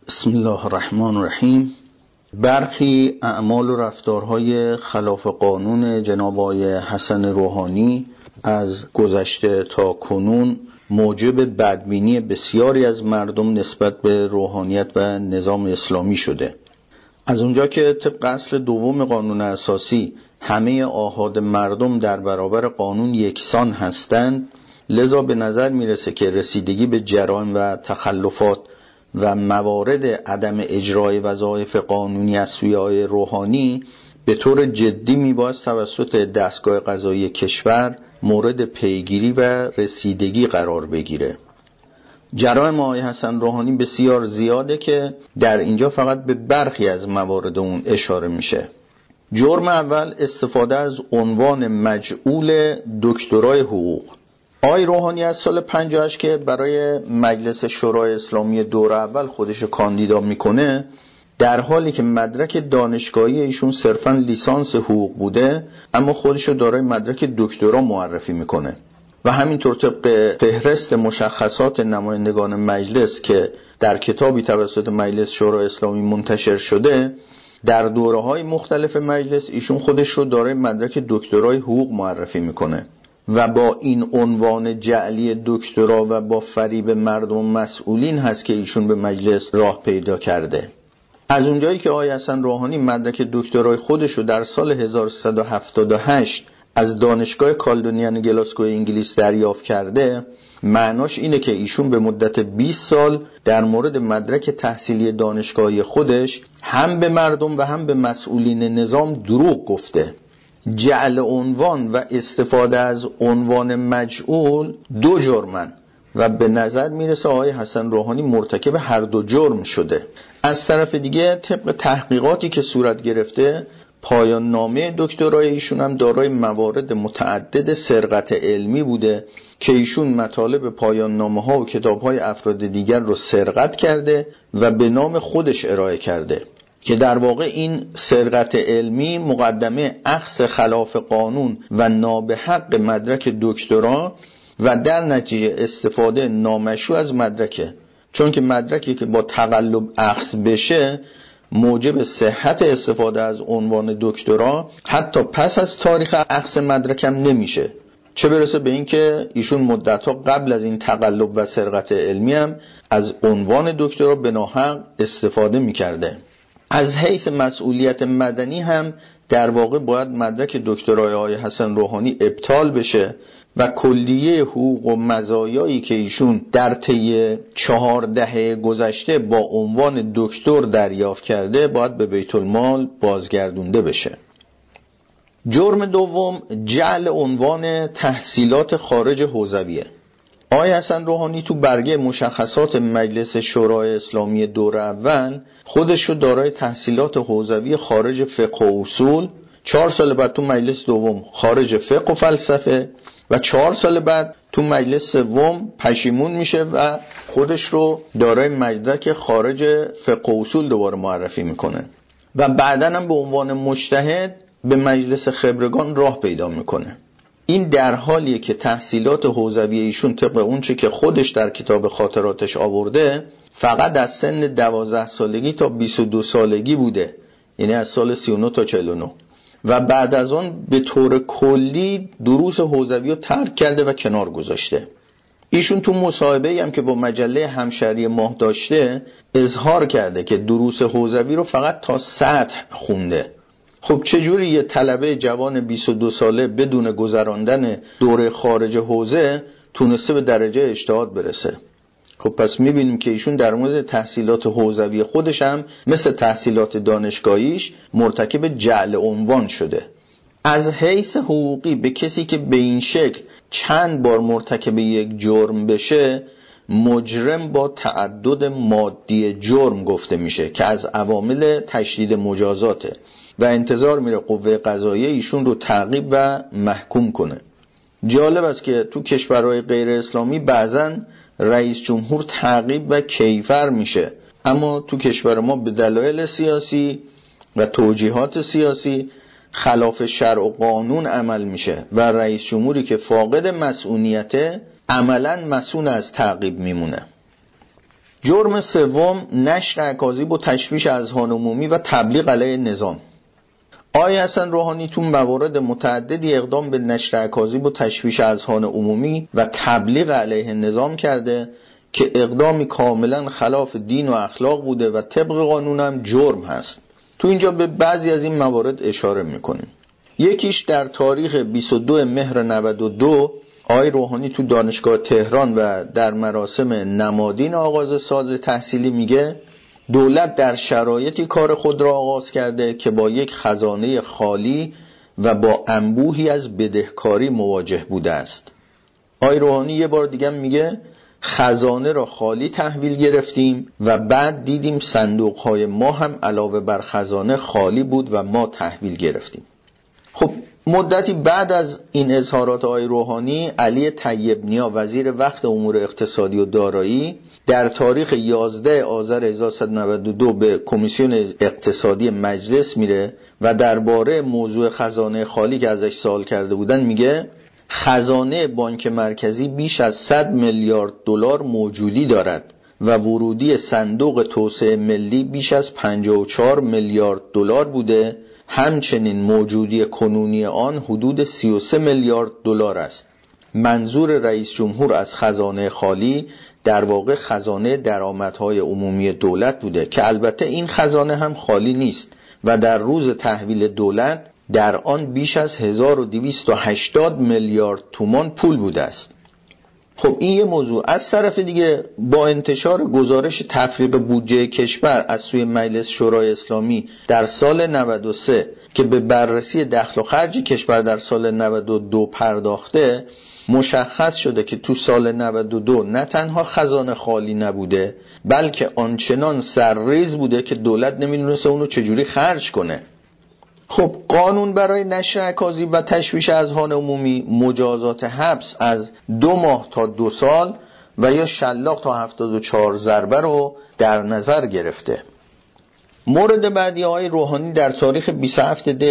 بسم الله الرحمن الرحیم. برخی اعمال و رفتارهای خلاف قانون جناب آقای حسن روحانی از گذشته تا کنون موجب بدبینی بسیاری از مردم نسبت به روحانیت و نظام اسلامی شده. از اونجا که طبق اصل دوم قانون اساسی همه آحاد مردم در برابر قانون یکسان هستند، لذا به نظر میرسه که رسیدگی به جرائم و تخلفات و موارد عدم اجرای وظایف قانونی از سوی آقای روحانی به طور جدی میباید توسط دستگاه قضایی کشور مورد پیگیری و رسیدگی قرار بگیره. جرائم آقای حسن روحانی بسیار زیاده که در اینجا فقط به برخی از موارد اون اشاره میشه. جرم اول، استفاده از عنوان مجعول دکترای حقوق. آقای روحانی از سال 58 که برای مجلس شورای اسلامی دور اول خودش کاندیدا میکنه، در حالی که مدرک دانشگاهی ایشون صرفاً لیسانس حقوق بوده، اما خودش دارای مدرک دکترا معرفی میکنه و همینطور طبق فهرست مشخصات نمایندگان مجلس که در کتابی توسط مجلس شورای اسلامی منتشر شده، در دوره‌های مختلف مجلس ایشون خودش رو دارای مدرک دکترای حقوق معرفی میکنه و با این عنوان جعلی دکترا و با فریب مردم مسئولین هست که ایشون به مجلس راه پیدا کرده. از اونجایی که آقای حسن روحانی مدرک دکترای خودش رو در سال 1378 از دانشگاه کالدونیان گلاسگو انگلیس دریافت کرده، معناش اینه که ایشون به مدت 20 سال در مورد مدرک تحصیلی دانشگاهی خودش هم به مردم و هم به مسئولین نظام دروغ گفته. جعل عنوان و استفاده از عنوان مجعول دو جرمن و به نظر میرسه آقای حسن روحانی مرتکب هر دو جرم شده. از طرف دیگه طبق تحقیقاتی که صورت گرفته، پایان نامه دکترای ایشون هم دارای موارد متعدد سرقت علمی بوده که ایشون مطالب پایان نامه ها و کتاب های افراد دیگر رو سرقت کرده و به نام خودش ارائه کرده که در واقع این سرقت علمی مقدمه اخذ خلاف قانون و نابحق مدرک دکترا و در نتیجه استفاده نامشروع از مدرکه، چون که مدرکی که با تقلب اخذ بشه موجب صحت استفاده از عنوان دکترا حتی پس از تاریخ اخذ مدرکم نمیشه، چه برسه به این که ایشون مدتها قبل از این تقلب و سرقت علمی هم از عنوان دکترا به ناحق استفاده میکرده. از حیث مسئولیت مدنی هم در واقع باید مدرک دکترای آقای حسن روحانی ابطال بشه و کلیه حقوق و مزایایی که ایشون در طی 4 دهه گذشته با عنوان دکتر دریافت کرده باید به بیت المال بازگردونده بشه. جرم دوم، جعل عنوان تحصیلات خارج حوزویه. آقای حسن روحانی تو برگه مشخصات مجلس شورای اسلامی دور اول خودش رو دارای تحصیلات حوزوی خارج فقه و اصول، 4 سال بعد تو مجلس دوم خارج فقه و فلسفه و 4 سال بعد تو مجلس سوم پشیمون میشه و خودش رو دارای مدرک خارج فقه و اصول دوباره معرفی میکنه و بعداً هم به عنوان مجتهد به مجلس خبرگان راه پیدا میکنه. این در حالیه که تحصیلات حوزوی ایشون طبق اون چه که خودش در کتاب خاطراتش آورده فقط از سن 12 سالگی تا 22 سالگی بوده، یعنی از سال 39 تا 49 و بعد از آن به طور کلی دروس حوزوی رو ترک کرده و کنار گذاشته. ایشون تو مصاحبه‌ای هم که با مجله همشهری ماه داشته اظهار کرده که دروس حوزوی رو فقط تا سطح خونده. خب چجوری یه طلبه جوان 22 ساله بدون گذراندن دوره خارج حوزه تونسته به درجه اجتهاد برسه؟ خب پس میبینیم که ایشون در مورد تحصیلات حوزوی خودش هم مثل تحصیلات دانشگاهیش مرتکب جعل عنوان شده. از حیث حقوقی به کسی که به این شکل چند بار مرتکب یک جرم بشه مجرم با تعدد مادی جرم گفته میشه که از عوامل تشدید مجازاته و انتظار میره قوه قضاییه ایشون رو تعقیب و محکوم کنه. جالب است که تو کشورهای غیر اسلامی بعضن رئیس جمهور تعقیب و کیفر میشه، اما تو کشور ما به دلایل سیاسی و توجیهات سیاسی خلاف شرع و قانون عمل میشه و رئیس جمهوری که فاقد مسئولیته عملاً مسئول از تعقیب میمونه. جرم سوم نشر اکاذیب و تشویش اذهان عمومی و تبلیغ علیه نظام. آقای حسن روحانی تو موارد متعددی اقدام به نشر اکاذیب و تشویش اذهان عمومی و تبلیغ علیه نظام کرده که اقدامی کاملا خلاف دین و اخلاق بوده و طبق قانون هم جرم هست. تو اینجا به بعضی از این موارد اشاره میکنیم. یکیش در تاریخ 22 مهر 92 آقای روحانی تو دانشگاه تهران و در مراسم نمادین آغاز سال تحصیلی میگه دولت در شرایطی کار خود را آغاز کرده که با یک خزانه خالی و با انبوهی از بدهکاری مواجه بوده است. آقای روحانی یه بار دیگه میگه خزانه را خالی تحویل گرفتیم و بعد دیدیم صندوقهای ما هم علاوه بر خزانه خالی بود و ما تحویل گرفتیم. خب مدتی بعد از این اظهارات آقای روحانی، علی طیب نیا وزیر وقت امور اقتصادی و دارایی در تاریخ 11 آذر 1392 به کمیسیون اقتصادی مجلس میره و درباره موضوع خزانه خالی که ازش سوال کرده بودن میگه خزانه بانک مرکزی بیش از 100 میلیارد دلار موجودی دارد و ورودی صندوق توسعه ملی بیش از 54 میلیارد دلار بوده، همچنین موجودی کنونی آن حدود 33 میلیارد دلار است. منظور رئیس جمهور از خزانه خالی در واقع خزانه درآمدهای عمومی دولت بوده که البته این خزانه هم خالی نیست و در روز تحویل دولت در آن بیش از 1280 میلیارد تومان پول بوده است. خب این یه موضوع. از طرف دیگه با انتشار گزارش تفریق بودجه کشور از سوی مجلس شورای اسلامی در سال 93 که به بررسی دخل و خرج کشور در سال 92 پرداخته، مشخص شده که تو سال 92 نه تنها خزانه خالی نبوده بلکه آنچنان سرریز بوده که دولت نمیدونسته اونو چجوری خرج کنه. خب قانون برای نشر اکاذیب و تشویش اذهان عمومی مجازات حبس از 2 ماه تا 2 سال و یا شلاق تا 74 ضربه رو در نظر گرفته. مورد بعدی آقای روحانی در تاریخ 27 دی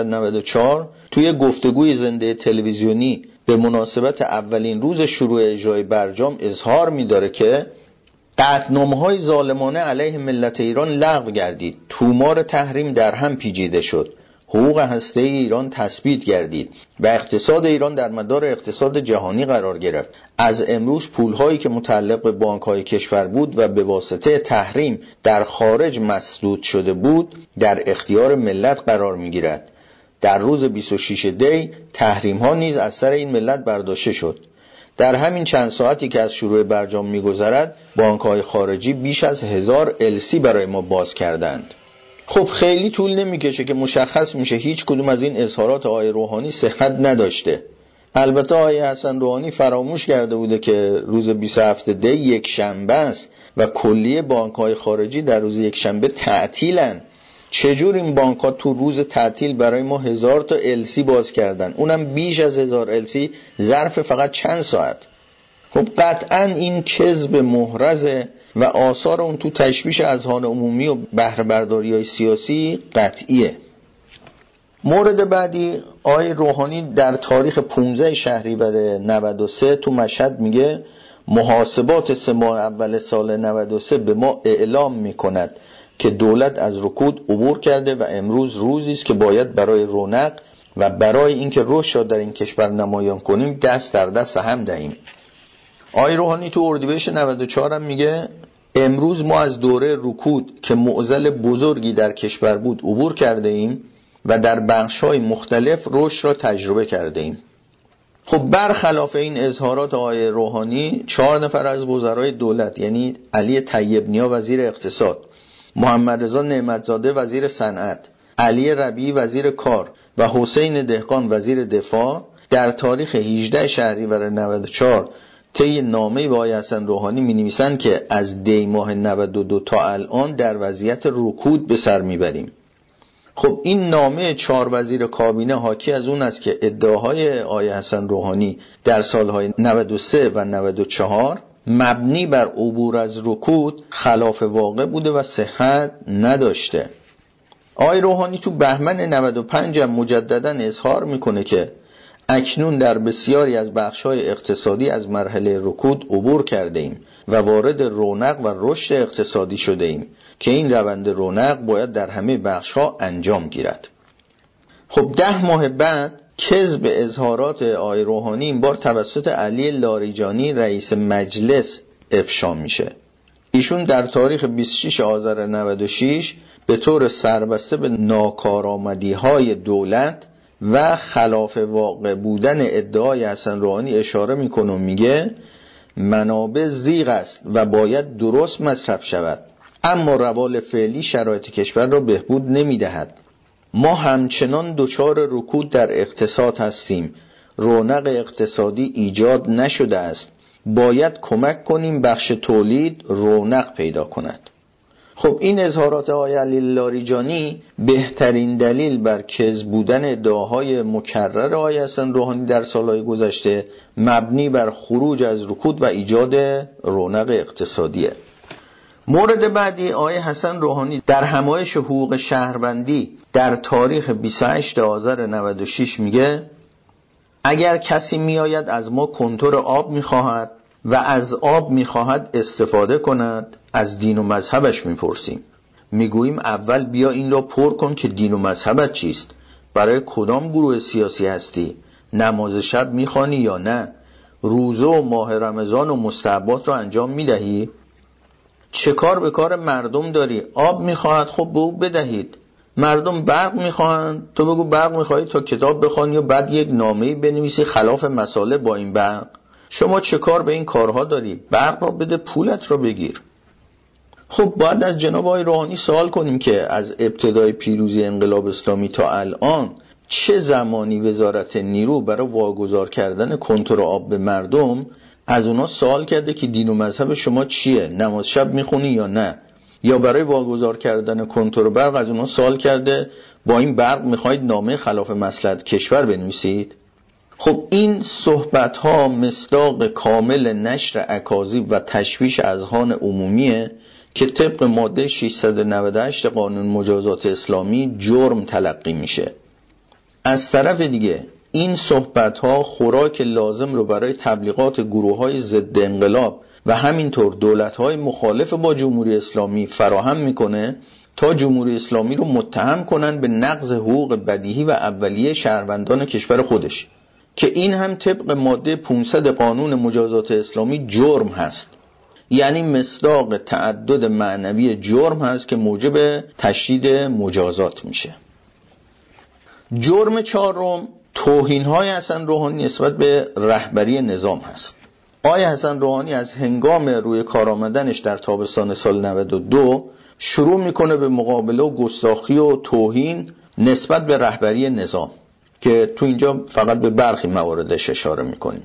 1394 توی گفتگوی زنده تلویزیونی به مناسبت اولین روز شروع اجرای برجام اظهار می‌داره که قطعنامه‌های ظالمانه علیه ملت ایران لغو گردید، تومار تحریم در هم پیچیده شد، حقوق هسته‌ای ایران تثبیت گردید و اقتصاد ایران در مدار اقتصاد جهانی قرار گرفت. از امروز پولهایی که متعلق به بانک‌های کشور بود و به واسطه تحریم در خارج مسدود شده بود در اختیار ملت قرار می‌گیرد. در روز 26 دی تحریم‌ها نیز از سر این ملت برداشته شد. در همین چند ساعتی که از شروع برجام می‌گذرد بانک‌های خارجی بیش از 1000 LC برای ما باز کردند. خب خیلی طول نمی‌کشه که مشخص میشه هیچ کدوم از این اظهارات آقای روحانی صحت نداشته. البته آقای حسن روحانی فراموش کرده بوده که روز 27 دی یک شنبه است و کلیه بانک‌های خارجی در روز یک شنبه تعطیلن. چجور این بانک‌ها تو روز تعطیل برای ما 1000 تا LC باز کردن، اونم بیش از 1000 LC ظرف فقط چند ساعت؟ خب قطعاً این کذب محرزه و آثار اون تو تشویش اذهان عمومی و بهره برداری‌های سیاسی قطعیه. مورد بعدی آقای روحانی در تاریخ 15 شهریور 93 تو مشهد میگه محاسبات 3 ماه اول سال 93 به ما اعلام میکند که دولت از رکود عبور کرده و امروز روزی است که باید برای رونق و برای اینکه رشد را در این کشور نمایان کنیم دست در دست هم دهیم. آقای روحانی تو اردیبهشت 94 هم میگه امروز ما از دوره رکود که معضل بزرگی در کشور بود عبور کرده ایم و در بخش‌های مختلف رشد را تجربه کرده ایم. خب برخلاف این اظهارات آقای روحانی 4 نفر از وزرای دولت یعنی علی طیب نیا وزیر اقتصاد، محمد رضا نعمتزاده وزیر صنعت، علی ربیعی وزیر کار و حسین دهقان وزیر دفاع در تاریخ 18 شهریور 94 طی نامه‌ای به آقای حسن روحانی می‌نویسند که از دی ماه 92 تا الان در وضعیت رکود به سر می‌بریم. خب این نامه 4 وزیر کابینه حاکی از اون است که ادعاهای آقای حسن روحانی در سالهای 93 و 94 مبنی بر عبور از رکود خلاف واقع بوده و صحت نداشته. آقای روحانی تو بهمن 95 هم مجددا اظهار میکنه که اکنون در بسیاری از بخش‌های اقتصادی از مرحله رکود عبور کرده ایم و وارد رونق و رشد اقتصادی شده ایم که این روند رونق باید در همه بخش‌ها انجام گیرد. خب 10 ماه بعد کذب اظهارات آقای روحانی این بار توسط علی لاریجانی رئیس مجلس افشا میشه. ایشون در تاریخ 26 آذر 96 به طور سربسته به ناکارآمدی‌های دولت و خلاف واقع بودن ادعای حسن روحانی اشاره میکنه و میگه منابع زیغ است و باید درست مصرف شود، اما روال فعلی شرایط کشور را بهبود نمیدهد. ما همچنان دچار رکود در اقتصاد هستیم، رونق اقتصادی ایجاد نشده است، باید کمک کنیم بخش تولید رونق پیدا کند. خب این اظهارات آقای علی لاریجانی بهترین دلیل بر کذب بودن ادعاهای مکرر آقای حسن روحانی در سالهای گذشته مبنی بر خروج از رکود و ایجاد رونق اقتصادیه. مورد بعدی آقای حسن روحانی در همایش حقوق شهروندی در تاریخ 28 آذر 96 میگه اگر کسی میآید از ما کنتور آب میخواهد و از آب میخواهد استفاده کند، از دین و مذهبش میپرسیم. میگوییم اول بیا این را پر کن که دین و مذهبت چیست، برای کدام گروه سیاسی هستی، نماز شب میخوانی یا نه، روزه و ماه رمضان و مستحبات را انجام میدهی؟ چه کار به کار مردم داری؟ آب میخواهد، خب به او بدهید. مردم برق میخواهند، تو بگو برق میخواهی تا کتاب بخوانی یا بعد یک نامه‌ای بنویسی خلاف مسائل با این برق. شما چه کار به این کارها داری؟ برق را بده، پولت را بگیر. خب باید از جناب آقای روحانی سوال کنیم که از ابتدای پیروزی انقلاب اسلامی تا الان چه زمانی وزارت نیرو برای واگذار کردن کنتور آب به مردم از اونا سوال کرده که دین و مذهب شما چیه، نماز شب میخونی یا نه، یا برای واگذار کردن کنتور برق از اونا سوال کرده با این برق میخواید نامه خلاف مصلحت کشور بنویسید؟ خب این صحبت ها مصداق کامل نشر اکاذیب و تشویش اذهان عمومیه که طبق ماده 698 قانون مجازات اسلامی جرم تلقی میشه. از طرف دیگه این صحبت ها خوراک لازم رو برای تبلیغات گروه های ضد انقلاب و همینطور دولت های مخالف با جمهوری اسلامی فراهم میکنه تا جمهوری اسلامی رو متهم کنن به نقض حقوق بدیهی و اولیه شهروندان کشور خودش، که این هم طبق ماده 500 قانون مجازات اسلامی جرم هست. یعنی مصداق تعدد معنوی جرم هست که موجب تشدید مجازات میشه. جرم چهارم توهین‌های حسن روحانی نسبت به رهبری نظام هست. آقای حسن روحانی از هنگام روی کار آمدنش در تابستان سال 92 شروع میکنه به مقابله و گستاخی و توهین نسبت به رهبری نظام که تو اینجا فقط به برخی مواردش اشاره میکنیم.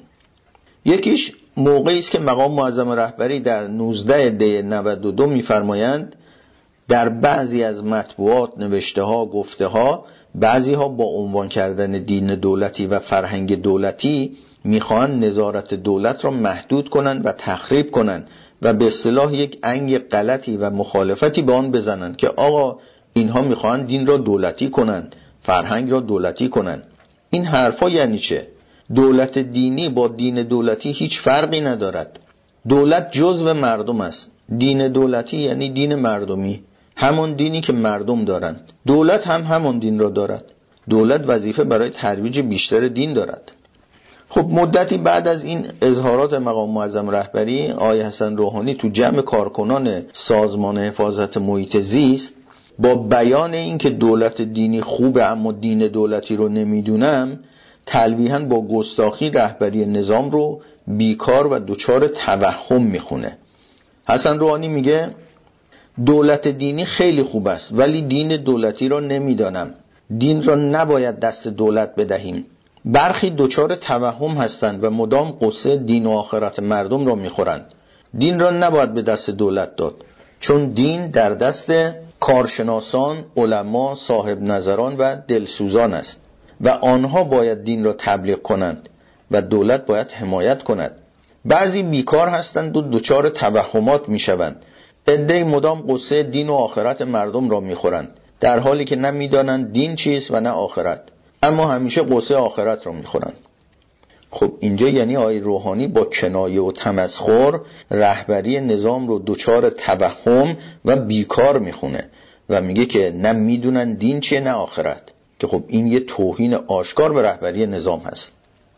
یکیش موقعی است که مقام معظم رهبری در 19 دی 92 میفرمایند در بعضی از مطبوعات نوشته ها گفته ها بعضی ها با عنوان کردن دین دولتی و فرهنگ دولتی میخوان نظارت دولت را محدود کنند و تخریب کنند و به اصطلاح یک انگ غلطی و مخالفتی به آن بزنند که آقا اینها میخوان دین را دولتی کنند، فرهنگ را دولتی کنند. این حرفا یعنی چه؟ دولت دینی با دین دولتی هیچ فرقی ندارد. دولت جزو مردم است. دین دولتی یعنی دین مردمی، همون دینی که مردم دارند. دولت هم همون دین را دارد. دولت وظیفه برای ترویج بیشتر دین دارد. خب مدتی بعد از این اظهارات مقام معظم رهبری، آقای حسن روحانی تو جمع کارکنان سازمان حفاظت محیط زیست با بیان این که دولت دینی خوبه اما دین دولتی رو نمیدونم، تلویحاً با گستاخی رهبری نظام رو بیکار و دچار توهم میخونه. حسن روحانی میگه دولت دینی خیلی خوب است ولی دین دولتی را نمیدانم. دین را نباید دست دولت بدهیم. برخی دچار توهم هستند و مدام قصه دین و آخرت مردم را میخورند. دین را نباید به دست دولت داد، چون دین در دست کارشناسان، علما، صاحب نظران و دلسوزان است و آنها باید دین را تبلیغ کنند و دولت باید حمایت کند. بعضی بیکار هستند و دچار توهمات میشوند. عده‌ای مدام قصه دین و آخرت مردم را میخورند در حالی که نمیدانند دین چیست و نه آخرت، اما همیشه قصه آخرت را میخورند. خب اینجا یعنی آقای روحانی با کنایه و تمسخر رهبری نظام رو دچار توهم و بیکار میخونه و میگه که نه میدونن دین چیه نه آخرت، که خب این یه توهین آشکار به رهبری نظام هست.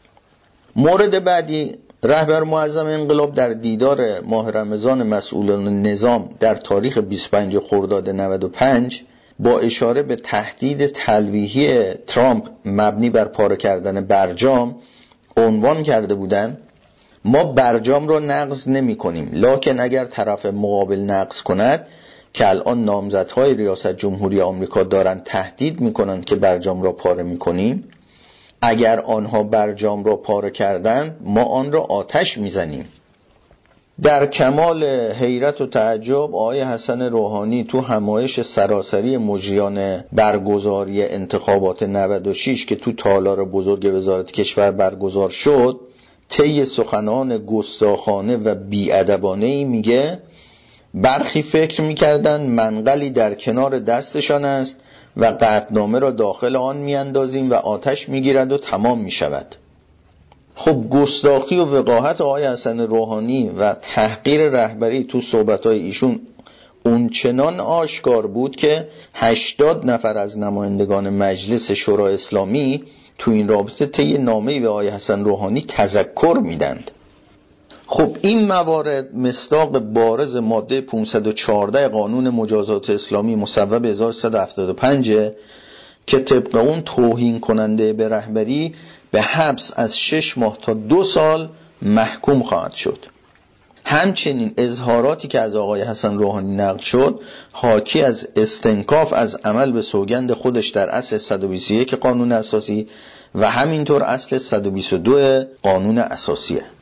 مورد بعدی، رهبر معظم انقلاب در دیدار ماه رمضان مسئولان نظام در تاریخ 25 خرداد 95 با اشاره به تهدید تلویحی ترامپ مبنی بر پاره کردن برجام عنوان کرده بودند: ما برجام را نقض نمی کنیم، لکن اگر طرف مقابل نقض کند که الان نامزدهای ریاست جمهوری آمریکا دارند تهدید میکنند که برجام را پاره میکنیم، اگر آنها برجام را پاره کردند ما آن را آتش میزنیم. در کمال حیرت و تعجب آقای حسن روحانی تو همایش سراسری مجریان برگزاری انتخابات 96 که تو تالار بزرگ وزارت کشور برگزار شد طی سخنان گستاخانه و بی‌ادبانه‌ای میگه برخی فکر میکردن منقلی در کنار دستشان است و قطعنامه را داخل آن میاندازیم و آتش میگیرد و تمام میشود. خب گستاخی و وقاحت آقای حسن روحانی و تحقیر رهبری تو صحبت‌های ایشون اونچنان آشکار بود که 80 نفر از نمایندگان مجلس شورای اسلامی تو این رابطه طی نامه‌ای به آقای حسن روحانی تذکر میدند. خب این موارد مصداق بارز ماده 514 قانون مجازات اسلامی مصوب 1175 که طبق اون توهین کننده به رهبری به حبس از 6 ماه تا 2 سال محکوم خواهد شد. همچنین اظهاراتی که از آقای حسن روحانی نقل شد حاکی از استنکاف از عمل به سوگند خودش در اصل 121 قانون اساسی و همینطور اصل 122 قانون اساسیه.